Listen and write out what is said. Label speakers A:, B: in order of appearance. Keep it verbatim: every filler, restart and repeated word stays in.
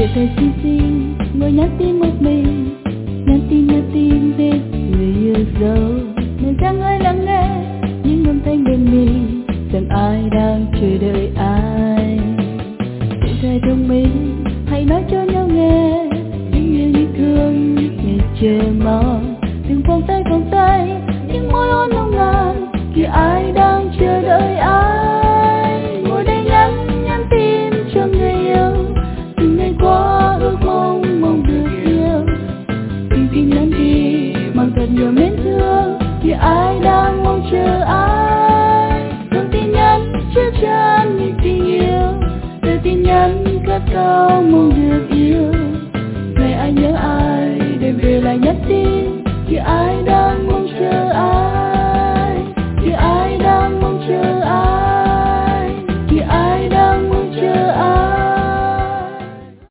A: Chuyện thời xinh xinh ngồi nhắn tin một mình, nhắn tin nhắn tin về người yêu dấu. Nên rằng ơi lắng nghe những âm thanh bên mình, rằng ai đang chờ đợi ai. Chuyện thời thông minh hãy nói cho nhau nghe những yêu như thương ngày chờ mong. Từng vòng tay vòng tay những môi hôn nồng nàn, kìa ai đang chờ đợi ai. Ngồi đây nhắn nhắn tin cho người yêu, từng ngày qua ước mong mong được yêu. Tin tin nhắn đi mang thật nhiều mến thương, kìa ai đang mong chờ ai. Từng tin nhắn chứa chan những tình yêu, từ tin nhắn cất cao mong được yêu. Ngày ai nhớ ai đêm về lại nhắn tin, kìa ai đang